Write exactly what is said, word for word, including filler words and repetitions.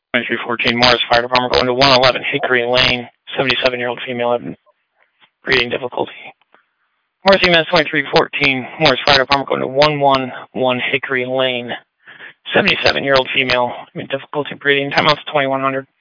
twenty-three fourteen Morris Fire Department going to one eleven Hickory Lane, seventy-seven-year-old female having breathing difficulty. Morris E M S twenty-three fourteen Morris Fire Department going to one one one Hickory Lane, seventy-seven-year-old female having difficulty breathing. Timeout's twenty-one hundred.